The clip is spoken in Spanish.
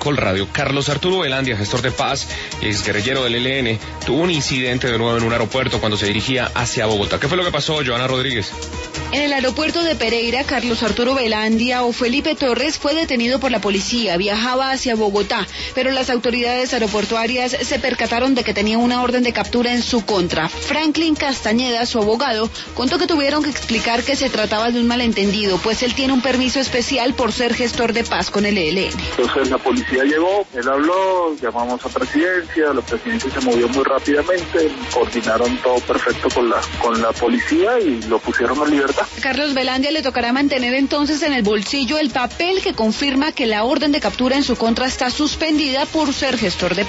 Caracol Radio. Carlos Arturo Velandia, gestor de paz, ex guerrillero del ELN, tuvo un incidente de nuevo en un aeropuerto cuando se dirigía hacia Bogotá. ¿Qué fue lo que pasó, Joana Rodríguez? En el aeropuerto de Pereira, Carlos Arturo Velandia o Felipe Torres fue detenido por la policía. Viajaba hacia Bogotá, pero las autoridades aeroportuarias se percataron de que tenía una orden de captura en su contra. Franklin Castañeda, su abogado, contó que tuvieron que explicar que se trataba de un malentendido, pues él tiene un permiso especial por ser gestor de paz con el ELN. Entonces la policía llegó, él habló, llamamos a presidencia, la presidencia se movió muy rápidamente, coordinaron todo perfecto con la policía y lo pusieron en libertad. Carlos Velandia le tocará mantener entonces en el bolsillo el papel que confirma que la orden de captura en su contra está suspendida por ser gestor de paz.